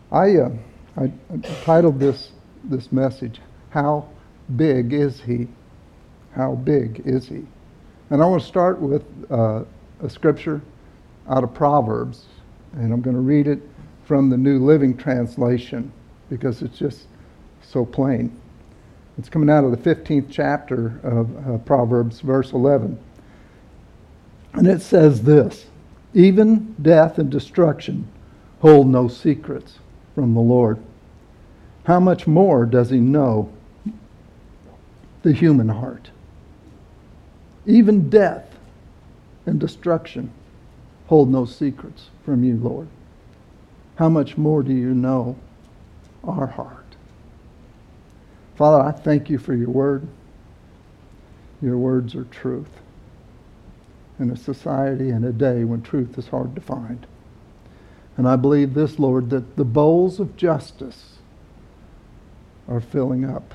I, uh, I titled this message, "How Big Is He?" How big is He? And I want to start with a scripture out of Proverbs, and I'm going to read it from the New Living Translation because it's just so plain. It's coming out of the 15th chapter of Proverbs, verse 11. And it says this: "Even death and destruction hold no secrets from the Lord. How much more does He know the human heart?" Even death and destruction hold no secrets from you, Lord. How much more do you know our heart? Father, I thank you for your word. Your words are truth in a society and a day when truth is hard to find. And I believe this, Lord, that the bowls of justice are filling up.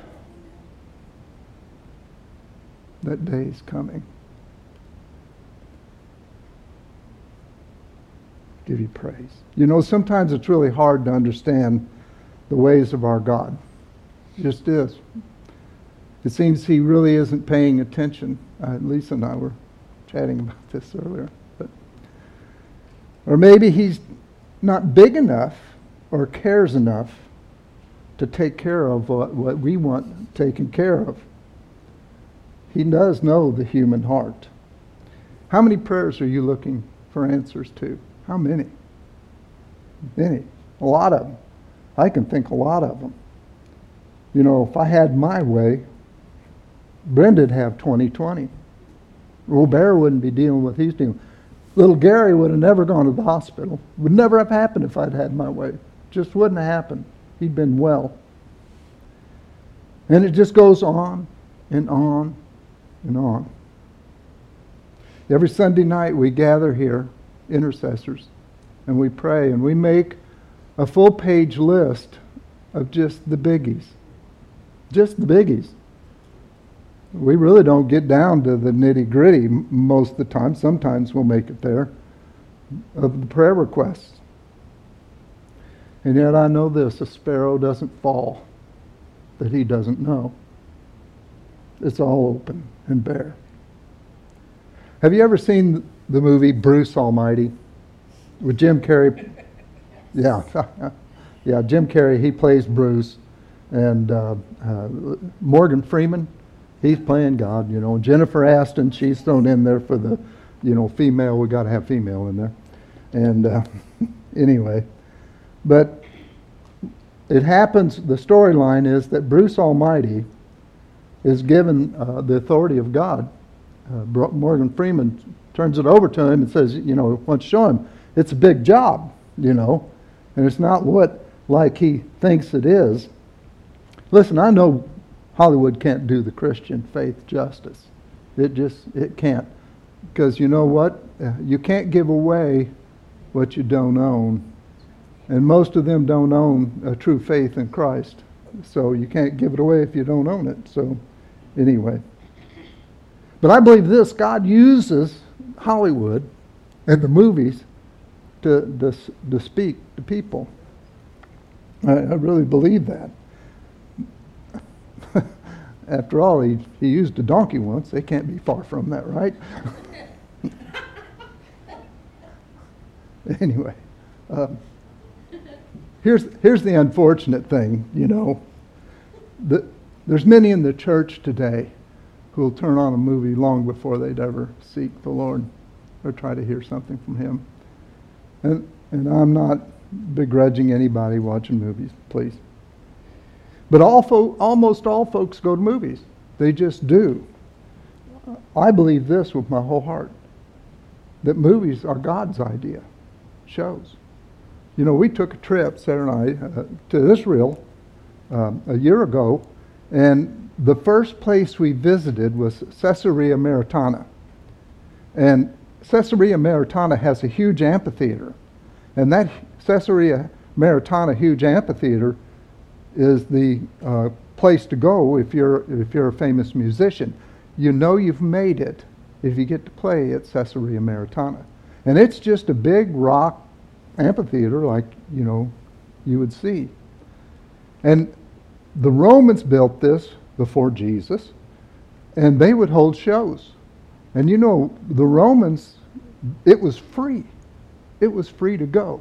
That day is coming. Give you praise. You know, sometimes it's really hard to understand the ways of our God. It just is. It seems He really isn't paying attention. Lisa and I were chatting about this earlier. Or maybe He's not big enough or cares enough to take care of what we want taken care of. He does know the human heart. How many prayers are you looking for answers to? How many? Many. A lot of them. I can think a lot of them. You know, if I had my way, Brendan'd have 20/20. Robert wouldn't be dealing with what he's dealing with. Little Gary would have never gone to the hospital. Would never have happened if I'd had my way. Just wouldn't have happened. He'd been well. And it just goes on and on and on. Every Sunday night we gather here, intercessors, and we pray, and we make a full-page list of just the biggies. Just the biggies. We really don't get down to the nitty-gritty most of the time. Sometimes we'll make it there, of the prayer requests. And yet I know this: a sparrow doesn't fall that He doesn't know. It's all open and bare. Have you ever seen the movie Bruce Almighty with Jim Carrey? Yeah, yeah. Jim Carrey, he plays Bruce, and Morgan Freeman, he's playing God. You know, Jennifer Aston, she's thrown in there for the, female. We got to have female in there, and anyway, but it happens. The storyline is that Bruce Almighty is given the authority of God. Morgan Freeman turns it over to him and says, wants to show him it's a big job, and it's not like he thinks it is. Listen, I know Hollywood can't do the Christian faith justice. It can't. Because you know what? You can't give away what you don't own. And most of them don't own a true faith in Christ. So you can't give it away if you don't own it. So anyway. But I believe this: God uses Hollywood and the movies to speak to people. I really believe that. After all, he used a donkey once. They can't be far from that, right? Anyway, here's the unfortunate thing, There's many in the church today who will turn on a movie long before they'd ever seek the Lord or try to hear something from Him. And I'm not begrudging anybody watching movies, please. But almost all folks go to movies. They just do. I believe this with my whole heart, that movies are God's idea, shows. We took a trip, Sarah and I, to Israel a year ago, and the first place we visited was Caesarea Maritima. And Caesarea Maritima has a huge amphitheater. And that Caesarea Maritima huge amphitheater is the place to go if you're a famous musician. You've made it if you get to play at Caesarea Maritima. And it's just a big rock amphitheater, like, you would see. And the Romans built this before Jesus, and they would hold shows. And you know, the Romans, it was free. It was free to go.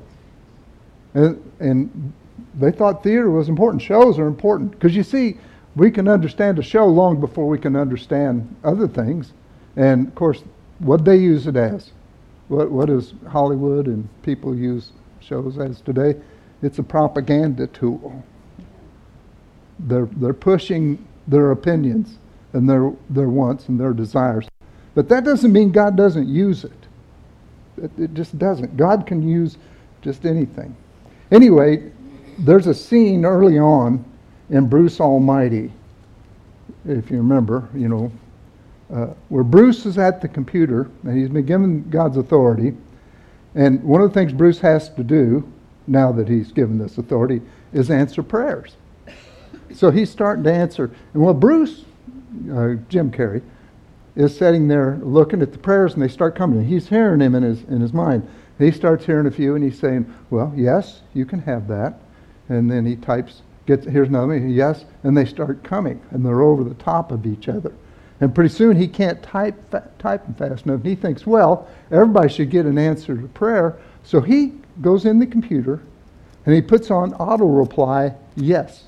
And they thought theater was important. Shows are important. Because you see, we can understand a show long before we can understand other things. And of course, what they use it as. What does Hollywood and people use shows as today? It's a propaganda tool. They're pushing their opinions and their wants and their desires. But that doesn't mean God doesn't use it. It just doesn't. God can use just anything. Anyway, there's a scene early on in Bruce Almighty, if you remember, where Bruce is at the computer and he's been given God's authority. And one of the things Bruce has to do, now that he's given this authority, is answer prayers. So he's starting to answer. And while Bruce, Jim Carrey, is sitting there looking at the prayers, and they start coming, and he's hearing them in his mind. And he starts hearing a few, and he's saying, well, yes, you can have that. And then he types, here's another one, yes, and they start coming, and they're over the top of each other. And pretty soon he can't type them fast enough. And he thinks, well, everybody should get an answer to prayer. So he goes in the computer, and he puts on auto reply, yes.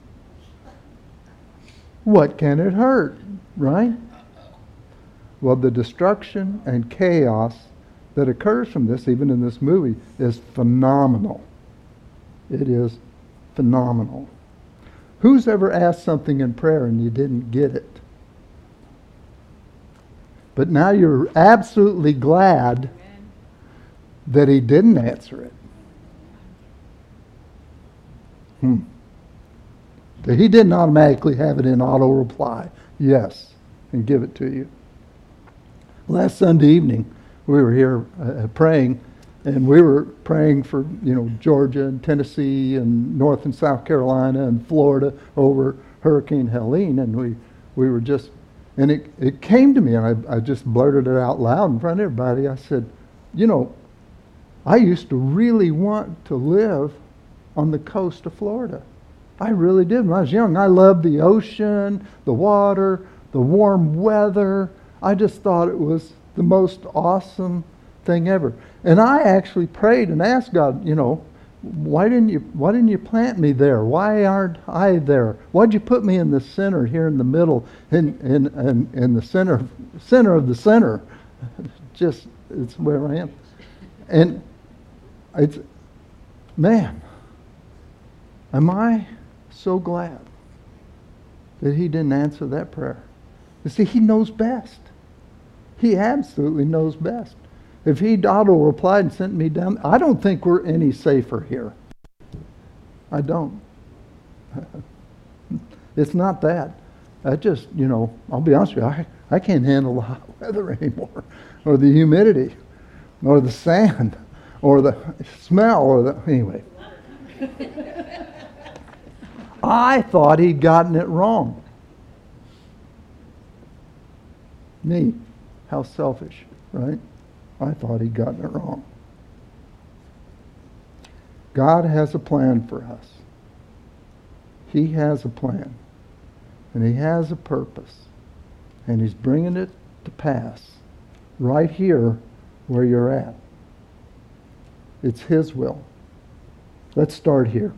What can it hurt, right? Well, the destruction and chaos that occurs from this, even in this movie, is phenomenal. It is phenomenal. Who's ever asked something in prayer and you didn't get it? But now you're absolutely glad that he didn't answer it. That he didn't automatically have it in auto reply, yes, and give it to you. Last Sunday evening, we were here praying, and we were praying for, Georgia and Tennessee and North and South Carolina and Florida over Hurricane Helene, and we were just, and it came to me, and I just blurted it out loud in front of everybody. I said, I used to really want to live on the coast of Florida. I really did. When I was young, I loved the ocean, the water, the warm weather. I just thought it was the most awesome thing ever. And I actually prayed and asked God, why didn't you plant me there? Why aren't I there? Why'd you put me in the center, here in the middle, in the center of the center? Just, it's where I am. And it's, man, am I so glad that he didn't answer that prayer. You see, he knows best. He absolutely knows best. If he'd auto-replied and sent me down, I don't think we're any safer here. I don't. It's not that. I just, I'll be honest with you, I can't handle the hot weather anymore, or the humidity, or the sand, or the smell, anyway. I thought he'd gotten it wrong. Me. How selfish, right? I thought he'd gotten it wrong. God has a plan for us. He has a plan. And he has a purpose. And he's bringing it to pass right here where you're at. It's his will. Let's start here.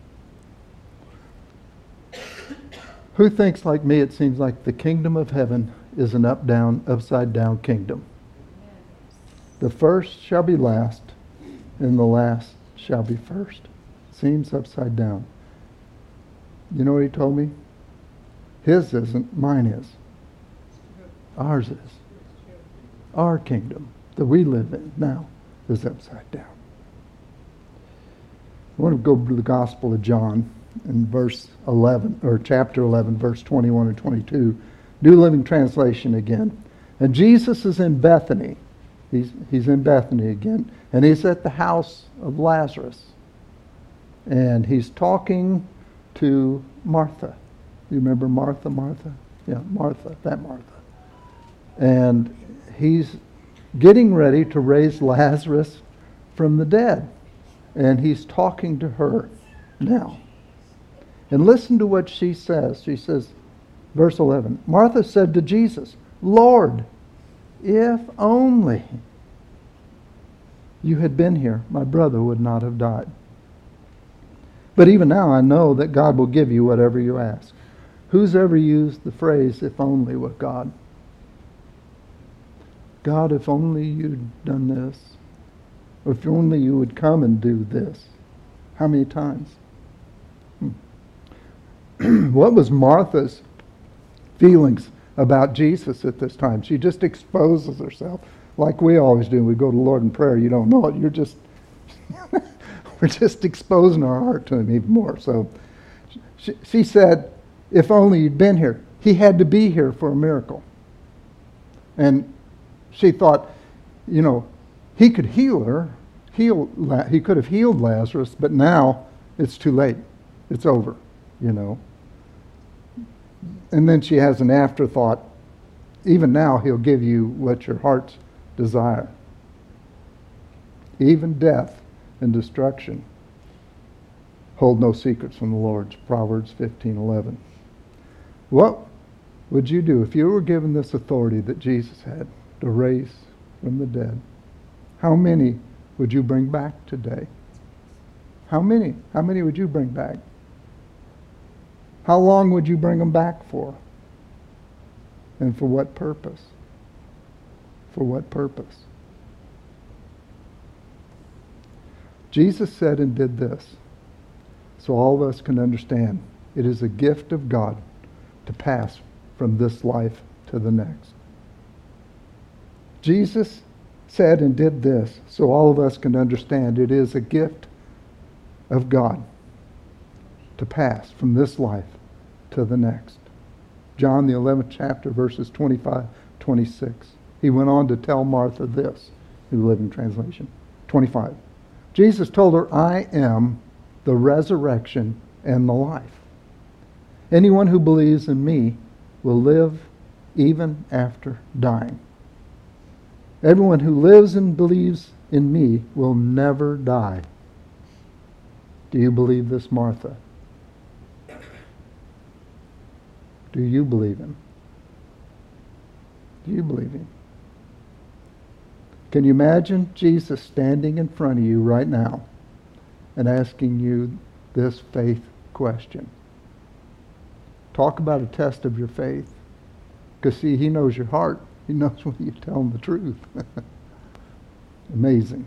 Who thinks like me it seems like the kingdom of heaven is an up-down, upside-down kingdom? The first shall be last, and the last shall be first. Seems upside down. You know what he told me? His isn't, mine is. Ours is. Our kingdom that we live in now is upside down. I want to go to the Gospel of John in verse 11, or chapter 11, verse 21 and 22. New Living Translation again. And Jesus is in Bethany. He's in Bethany again. And he's at the house of Lazarus. And he's talking to Martha. You remember Martha? Yeah, Martha, that Martha. And he's getting ready to raise Lazarus from the dead. And he's talking to her. now. And listen to what she says. She says, verse 11, Martha said to Jesus, Lord, if only you had been here, my brother would not have died. But even now I know that God will give you whatever you ask. Who's ever used the phrase, if only, with God? God, if only you'd done this. Or if only you would come and do this. How many times? What was Martha's feelings about Jesus at this time? She just exposes herself like we always do. We go to the Lord in prayer. You don't know it. You're just, we're just exposing our heart to him even more. So she said, if only you'd been here. He had to be here for a miracle. And she thought, he could heal her. He could have healed Lazarus, but now it's too late. It's over, And then she has an afterthought. Even now, he'll give you what your heart's desire. Even death and destruction hold no secrets from the Lord. Proverbs 15:11. What would you do if you were given this authority that Jesus had to raise from the dead? How many would you bring back today? How many? How many would you bring back? How long would you bring them back for? And for what purpose? For what purpose? Jesus said and did this, so all of us can understand. It is a gift of God to pass from this life to the next. Jesus said and did this, so all of us can understand. It is a gift of God to pass from this life to the next. John, the 11th chapter, verses 25, 26. He went on to tell Martha this, New Living Translation. 25. Jesus told her, I am the resurrection and the life. Anyone who believes in me will live even after dying. Everyone who lives and believes in me will never die. Do you believe this, Martha? Do you believe him? Do you believe him? Can you imagine Jesus standing in front of you right now and asking you this faith question? Talk about a test of your faith. Because see, he knows your heart. He knows when you tell him the truth. Amazing.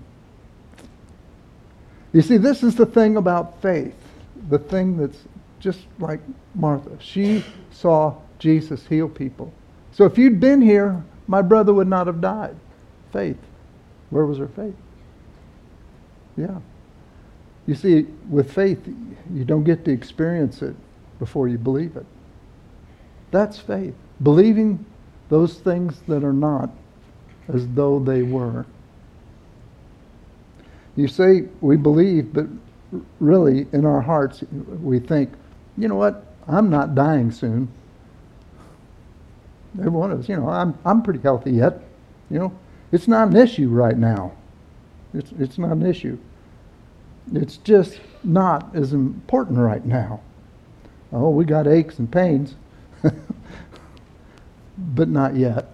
You see, this is the thing about faith. The thing that's just like Martha. She saw Jesus heal people. So if you'd been here, my brother would not have died. Faith. Where was her faith? Yeah. You see, with faith, you don't get to experience it before you believe it. That's faith. Believing those things that are not as though they were. You say we believe, but really in our hearts we think, you know what, I'm not dying soon. Every one of us, I'm pretty healthy yet. It's not an issue right now. It's not an issue. It's just not as important right now. Oh, we got aches and pains, but not yet.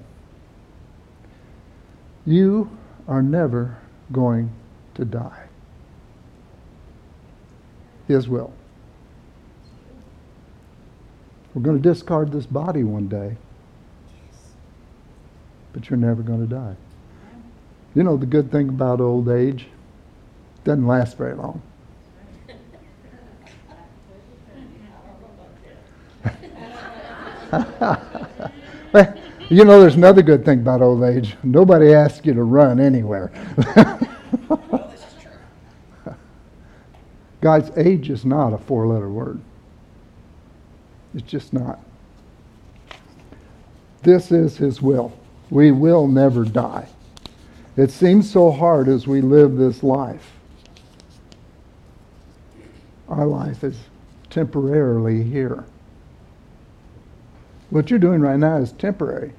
You are never going to die. His will. We're going to discard this body one day, but you're never going to die. You know the good thing about old age? It doesn't last very long. There's another good thing about old age. Nobody asks you to run anywhere. Guys, age is not a four-letter word. It's just not. This is his will. We will never die. It seems so hard as we live this life. Our life is temporarily here. What you're doing right now is temporary.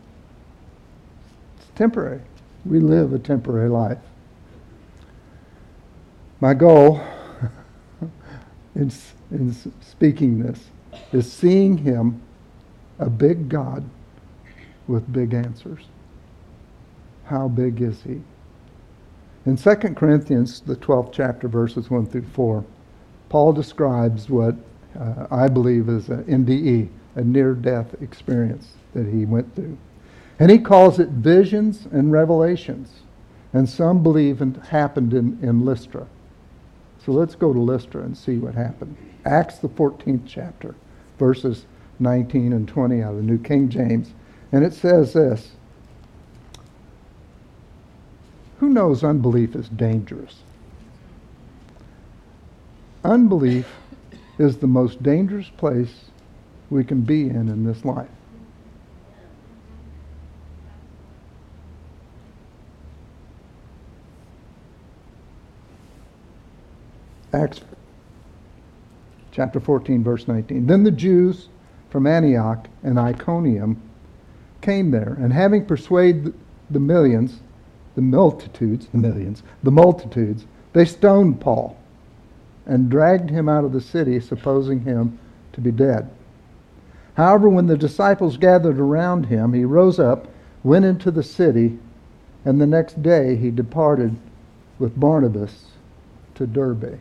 It's temporary. We live a temporary life. My goal in speaking this is seeing him, a big God with big answers. How big is he? In 2 Corinthians, the 12th chapter, verses 1 through 4, Paul describes what I believe is an NDE, a near-death experience that he went through. And he calls it visions and revelations. And some believe it happened in Lystra. So let's go to Lystra and see what happened. Acts, the 14th chapter, verses 19 and 20 out of the New King James. And it says this: who knows unbelief is dangerous? Unbelief is the most dangerous place we can be in this life. Acts chapter 14, verse 19. Then the Jews from Antioch and Iconium came there, and having persuaded the multitudes, they stoned Paul and dragged him out of the city, supposing him to be dead. However, when the disciples gathered around him, he rose up, went into the city, and the next day he departed with Barnabas to Derbe.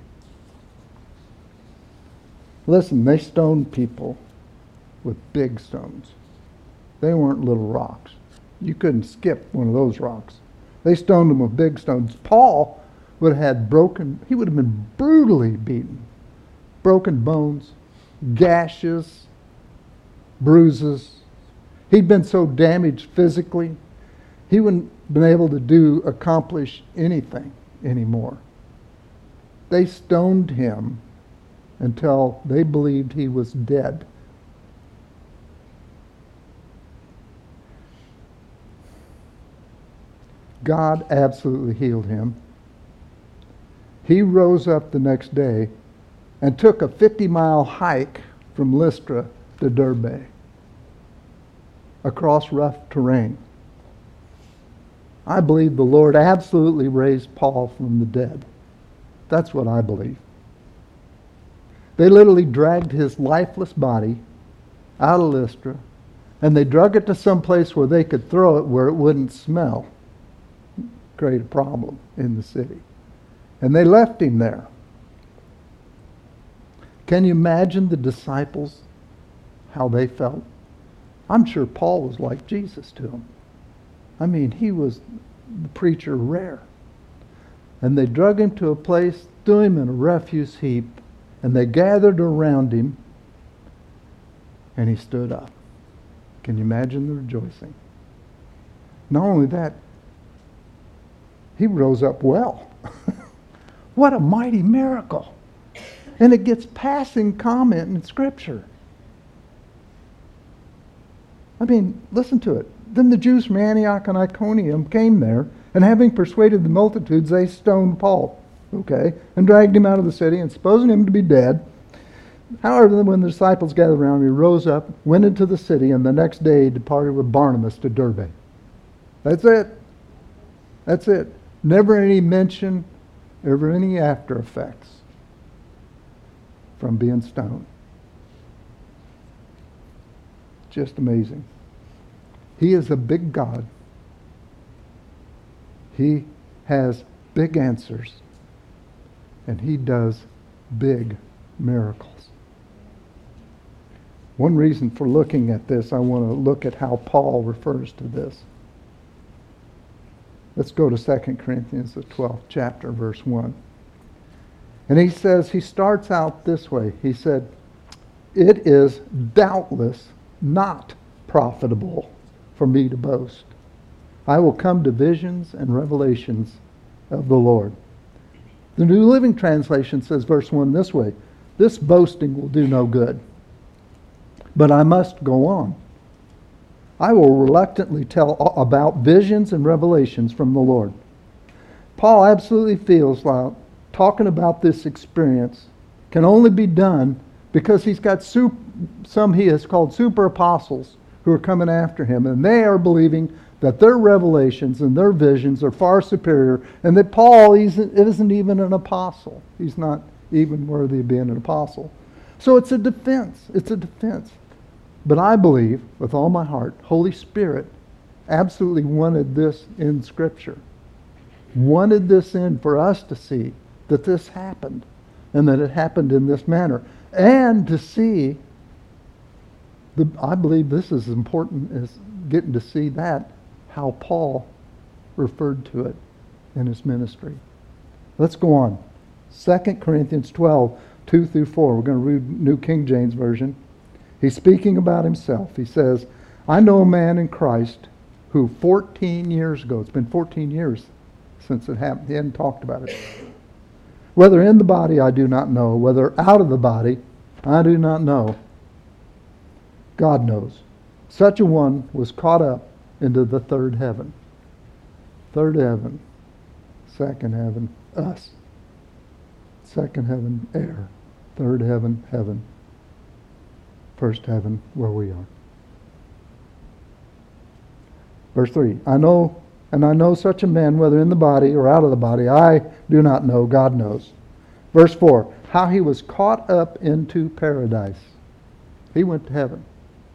Listen, they stoned people with big stones. They weren't little rocks. You couldn't skip one of those rocks. They stoned them with big stones. Paul would have he would have been brutally beaten. Broken bones, gashes, bruises. He'd been so damaged physically, he wouldn't have been able to accomplish anything anymore. They stoned him until they believed he was dead. God absolutely healed him. He rose up the next day and took a 50-mile hike from Lystra to Derbe across rough terrain. I believe the Lord absolutely raised Paul from the dead. That's what I believe. They literally dragged his lifeless body out of Lystra, and they drug it to some place where they could throw it where it wouldn't smell, create a problem in the city. And they left him there. Can you imagine the disciples, how they felt? I'm sure Paul was like Jesus to them. I mean, he was the preacher rare. And they drug him to a place, threw him in a refuse heap, and they gathered around him, and he stood up. Can you imagine the rejoicing? Not only that, he rose up well. What a mighty miracle. And it gets passing comment in Scripture. I mean, listen to it. Then the Jews from Antioch and Iconium came there, and having persuaded the multitudes, they stoned Paul, and dragged him out of the city, and supposing him to be dead. However, when the disciples gathered around him, he rose up, went into the city, and the next day departed with Barnabas to Derbe. That's it. That's it. Never any mention, ever any after effects from being stoned. Just amazing. He is a big God. He has big answers. And he does big miracles. One reason for looking at this, I want to look at how Paul refers to this. Let's go to 2 Corinthians, the 12th chapter, verse 1. And he starts out this way. He said, "It is doubtless not profitable for me to boast. I will come to visions and revelations of the Lord." The New Living Translation says, verse 1 this way: "This boasting will do no good, but I must go on. I will reluctantly tell about visions and revelations from the Lord." Paul absolutely feels like talking about this experience can only be done because he's got some he has called super apostles who are coming after him, and they are believing that their revelations and their visions are far superior, and that Paul isn't even an apostle. He's not even worthy of being an apostle. So it's a defense. It's a defense. But I believe, with all my heart, Holy Spirit absolutely wanted this in Scripture. Wanted this in for us to see that this happened, and that it happened in this manner. And to see, I believe this is as important as getting to see that, how Paul referred to it in his ministry. Let's go on. 2 Corinthians 12, 2 through 4. We're going to read New King James Version. He's speaking about himself. He says, I know a man in Christ who 14 years ago, it's been 14 years since it happened. He hadn't talked about it. Whether in the body, I do not know. Whether out of the body, I do not know. God knows. Such a one was caught up into the third heaven. Third heaven. Second heaven, us. Second heaven, air. Third heaven, heaven. First heaven, where we are. Verse 3, I know such a man, whether in the body or out of the body, I do not know, God knows. Verse 4, how he was caught up into paradise. He went to heaven.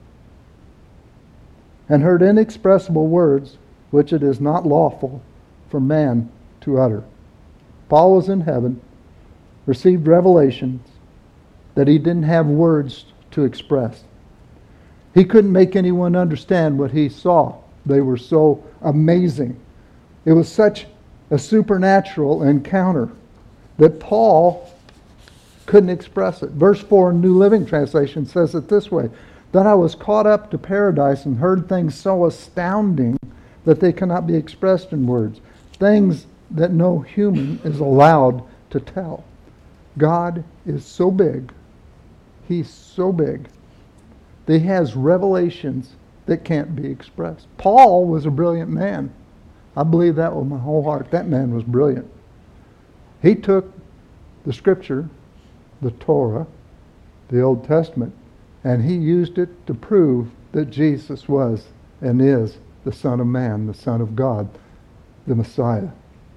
And heard inexpressible words, which it is not lawful for man to utter. Paul was in heaven, received revelations that he didn't have words to express. He couldn't make anyone understand what he saw. They were so amazing. It was such a supernatural encounter that Paul couldn't express it. Verse 4 in New Living Translation says it this way, that I was caught up to paradise and heard things so astounding that they cannot be expressed in words. Things that no human is allowed to tell. God is so big. He's so big that he has revelations that can't be expressed. Paul was a brilliant man. I believe that with my whole heart. That man was brilliant. He took the Scripture, the Torah, the Old Testament, and he used it to prove that Jesus was and is the Son of Man, the Son of God, the Messiah.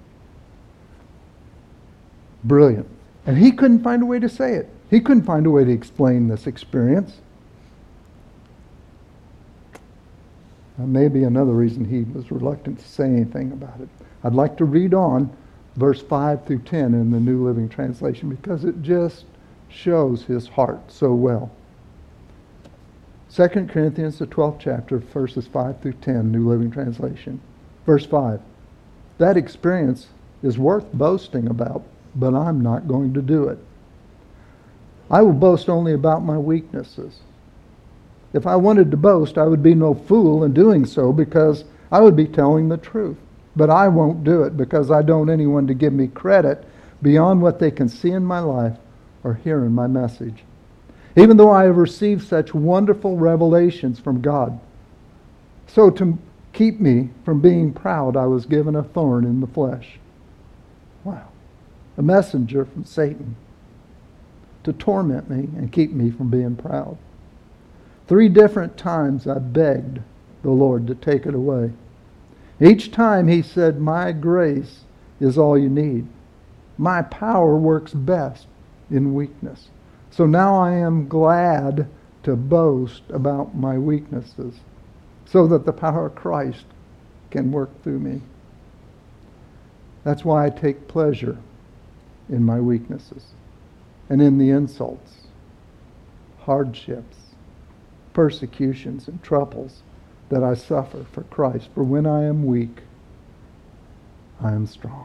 Brilliant. And he couldn't find a way to say it. He couldn't find a way to explain this experience. Maybe another reason he was reluctant to say anything about it. I'd like to read on verse 5 through 10 in the New Living Translation because it just shows his heart so well. 2 Corinthians, the 12th chapter, verses 5 through 10, New Living Translation. Verse 5. That experience is worth boasting about, but I'm not going to do it. I will boast only about my weaknesses. If I wanted to boast, I would be no fool in doing so because I would be telling the truth. But I won't do it because I don't want anyone to give me credit beyond what they can see in my life or hear in my message. Even though I have received such wonderful revelations from God. So to keep me from being proud, I was given a thorn in the flesh. Wow. A messenger from Satan to torment me and keep me from being proud. 3 different times I begged the Lord to take it away. Each time he said, my grace is all you need. My power works best in weakness. So now I am glad to boast about my weaknesses so that the power of Christ can work through me. That's why I take pleasure in my weaknesses and in the insults, hardships, persecutions, and troubles that I suffer for Christ. For when I am weak, I am strong.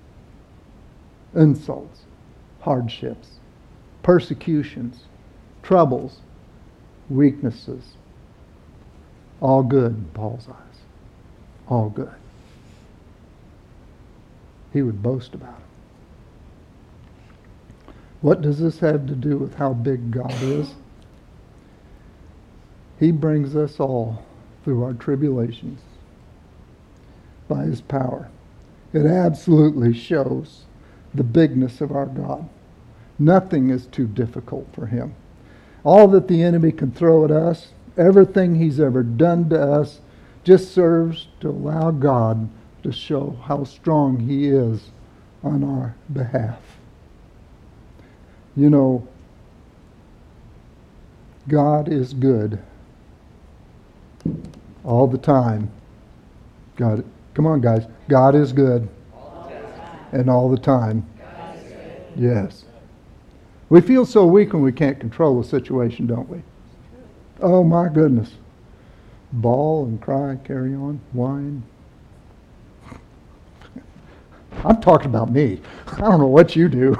Insults, hardships, persecutions, troubles, weaknesses, all good in Paul's eyes. All good. He would boast about it. What does this have to do with how big God is? He brings us all through our tribulations by his power. It absolutely shows the bigness of our God. Nothing is too difficult for him. All that the enemy can throw at us, everything he's ever done to us, just serves to allow God to show how strong he is on our behalf. You know, God is good all the time. God, come on, guys. God is good and all the time. Yes. We feel so weak when we can't control a situation, don't we? Oh my goodness. Bawl and cry, carry on, whine. I'm talking about me. I don't know what you do.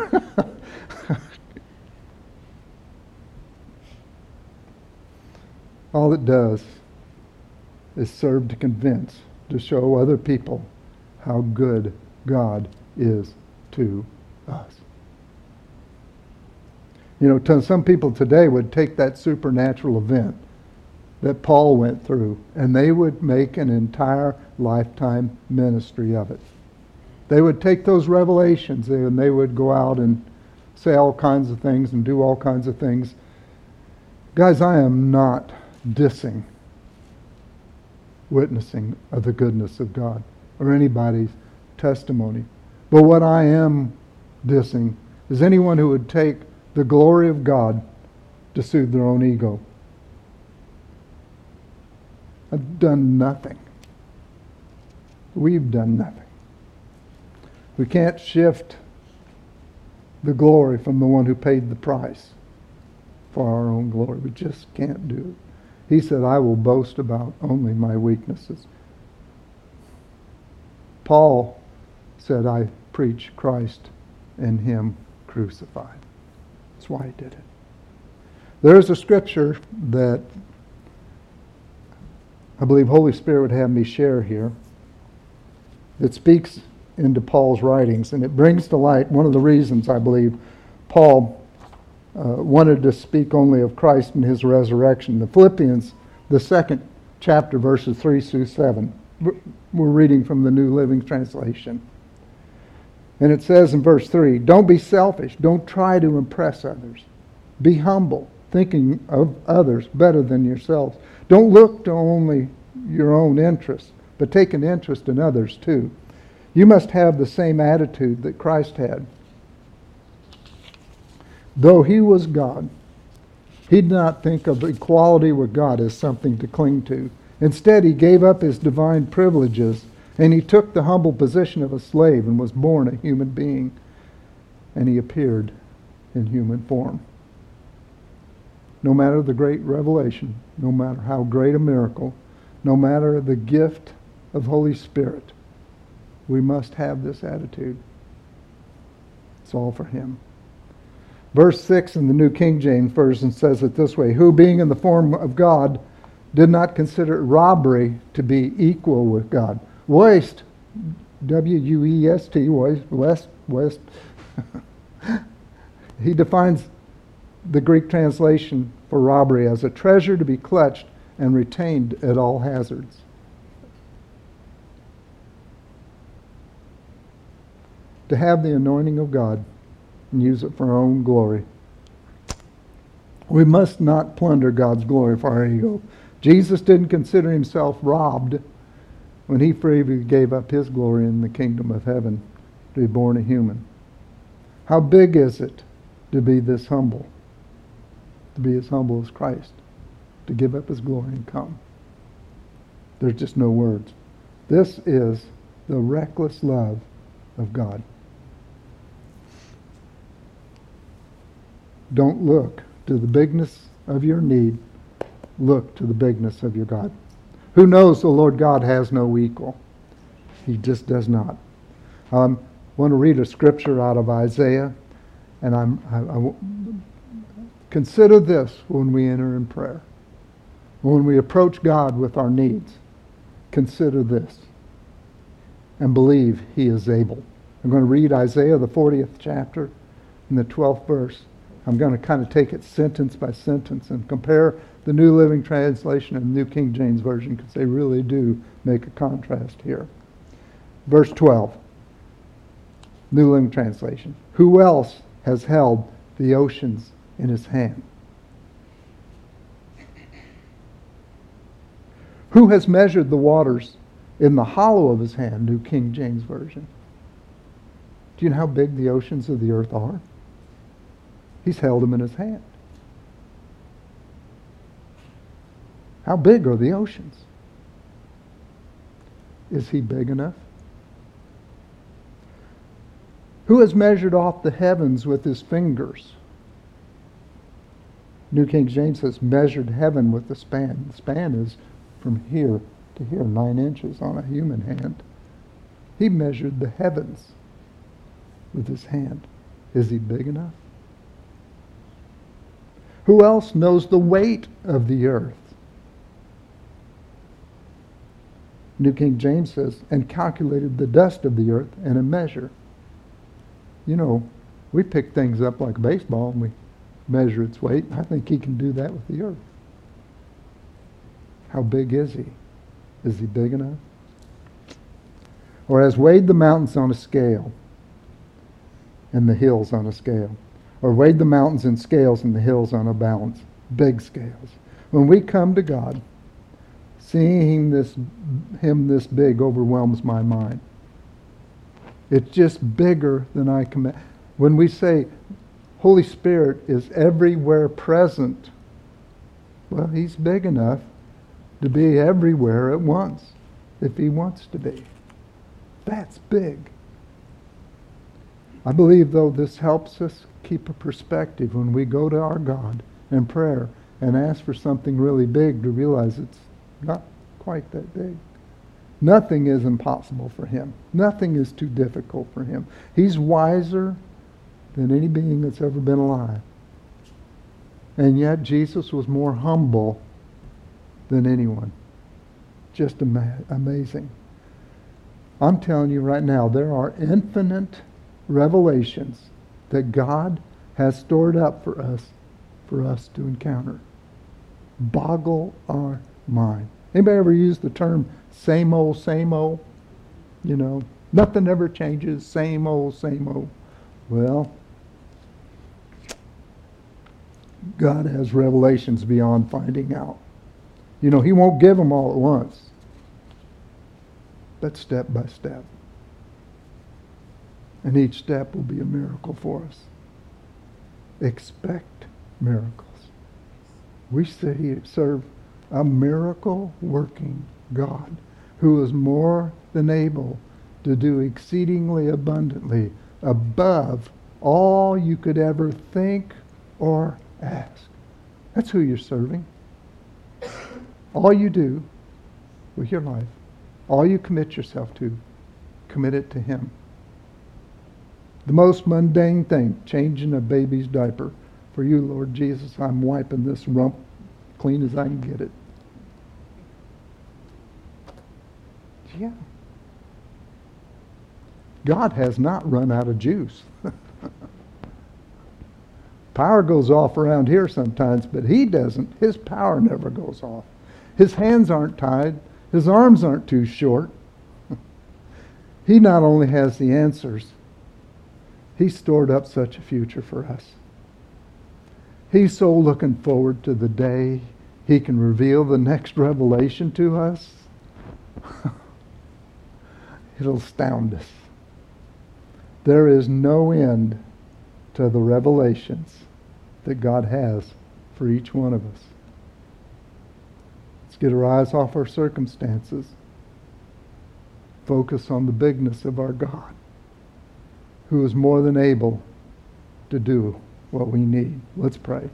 All it does is serve to convince, to show other people how good God is to us. You know, some people today would take that supernatural event that Paul went through, and they would make an entire lifetime ministry of it. They would take those revelations and they would go out and say all kinds of things and do all kinds of things. Guys, I am not dissing witnessing of the goodness of God or anybody's testimony. But what I am dissing is anyone who would take the glory of God to soothe their own ego. I've done nothing. We've done nothing. We can't shift the glory from the one who paid the price for our own glory. We just can't do it. He said, I will boast about only my weaknesses. Paul said, I preach Christ and Him crucified. That's why he did it. There's a scripture that I believe Holy Spirit would have me share here that speaks into Paul's writings, and it brings to light one of the reasons I believe Paul wanted to speak only of Christ and His resurrection. The Philippians, the 2nd chapter, verses 3 through 7. We're reading from the New Living Translation. And it says in verse 3, don't be selfish. Don't try to impress others. Be humble, thinking of others better than yourselves. Don't look to only your own interests, but take an interest in others too. You must have the same attitude that Christ had. Though He was God, He did not think of equality with God as something to cling to. Instead, He gave up His divine privileges, and He took the humble position of a slave and was born a human being, and He appeared in human form. No matter the great revelation, no matter how great a miracle, no matter the gift of Holy Spirit, we must have this attitude. It's all for Him. Verse 6 in the New King James Version says it this way, who being in the form of God did not consider it robbery to be equal with God. Waste, W-U-E-S-T, west. He defines the Greek translation for robbery as a treasure to be clutched and retained at all hazards. To have the anointing of God and use it for our own glory. We must not plunder God's glory for our ego. Jesus didn't consider Himself robbed when He freely gave up His glory in the kingdom of heaven to be born a human. How big is it to be this humble? To be as humble as Christ. To give up His glory and come. There's just no words. This is the reckless love of God. Don't look to the bigness of your need. Look to the bigness of your God. Who knows the Lord God has no equal? He just does not. I want to read a scripture out of Isaiah, and consider this when we enter in prayer. When we approach God with our needs, consider this and believe He is able. I'm going to read Isaiah, the 40th chapter, in the 12th verse. I'm going to kind of take it sentence by sentence and compare the New Living Translation and the New King James Version because they really do make a contrast here. Verse 12, New Living Translation. Who else has held the oceans in His hand? Who has measured the waters in the hollow of His hand? New King James Version. Do you know how big the oceans of the earth are? He's held them in his hand. How big are the oceans? Is he big enough? Who has measured off the heavens with his fingers? New King James says, measured heaven with the span. The span is from here to here, 9 inches on a human hand. He measured the heavens with his hand. Is he big enough? Who else knows the weight of the earth? New King James says, and calculated the dust of the earth in a measure. You know, we pick things up like a baseball and we measure its weight. I think he can do that with the earth. How big is he? Is he big enough? Or has weighed the mountains on a scale and the hills on a scale. Or weighed the mountains in scales and the hills on a balance. Big scales. When we come to God, seeing him this big overwhelms my mind. It's just bigger than I can. When we say Holy Spirit is everywhere present, well, he's big enough to be everywhere at once if he wants to be. That's big. I believe, though, this helps us keep a perspective when we go to our God in prayer and ask for something really big, to realize it's not quite that big. Nothing is impossible for him. Nothing is too difficult for him. He's wiser than any being that's ever been alive. And yet Jesus was more humble than anyone. Just amazing. I'm telling you right now, there are infinite revelations that God has stored up for us to encounter. Boggle our mind. Anybody ever use the term same old, same old? You know, nothing ever changes, same old, same old. Well, God has revelations beyond finding out. You know, he won't give them all at once, but step by step. And each step will be a miracle for us. Expect miracles. We serve a miracle-working God who is more than able to do exceedingly abundantly above all you could ever think or ask. That's who you're serving. All you do with your life, all you commit yourself to, commit it to him. The most mundane thing, changing a baby's diaper. For you, Lord Jesus, I'm wiping this rump clean as I can get it. Yeah. God has not run out of juice. Power goes off around here sometimes, but he doesn't. His power never goes off. His hands aren't tied. His arms aren't too short. He not only has the answers, he's stored up such a future for us. He's so looking forward to the day he can reveal the next revelation to us. It'll astound us. There is no end to the revelations that God has for each one of us. Let's get our eyes off our circumstances. Focus on the bigness of our God, who is more than able to do what we need. Let's pray.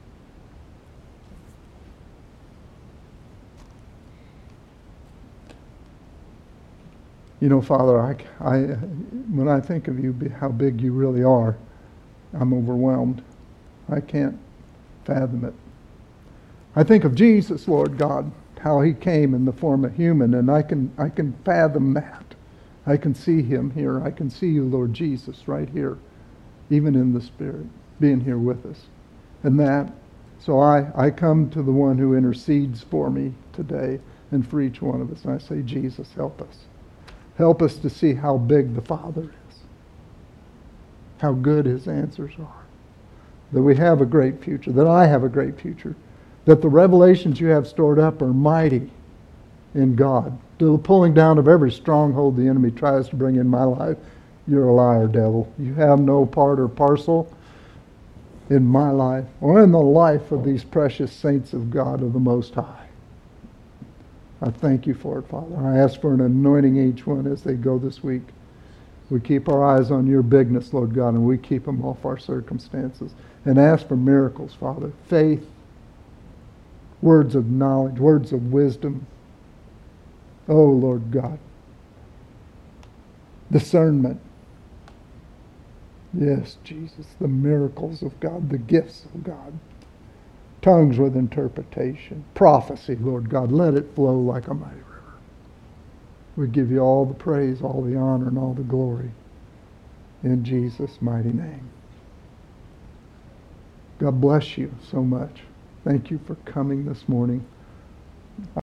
You know, Father, when I think of you, how big you really are, I'm overwhelmed. I can't fathom it. I think of Jesus, Lord God, how he came in the form of human, and I can fathom that. I can see him here. I can see you, Lord Jesus, right here, even in the Spirit, being here with us. And that, so I come to the one who intercedes for me today and for each one of us. And I say, Jesus, help us. Help us to see how big the Father is, how good his answers are, that we have a great future, that I have a great future, that the revelations you have stored up are mighty in God, to the pulling down of every stronghold the enemy tries to bring in my life. You're a liar, devil. You have no part or parcel in my life or in the life of these precious saints of God of the Most High. I thank you for it, Father. I ask for an anointing each one as they go this week. We keep our eyes on your bigness, Lord God, and we keep them off our circumstances. And ask for miracles, Father. Faith, words of knowledge, words of wisdom. Oh, Lord God. Discernment. Yes, Jesus, the miracles of God, the gifts of God. Tongues with interpretation. Prophecy, Lord God, let it flow like a mighty river. We give you all the praise, all the honor, and all the glory. In Jesus' mighty name. God bless you so much. Thank you for coming this morning.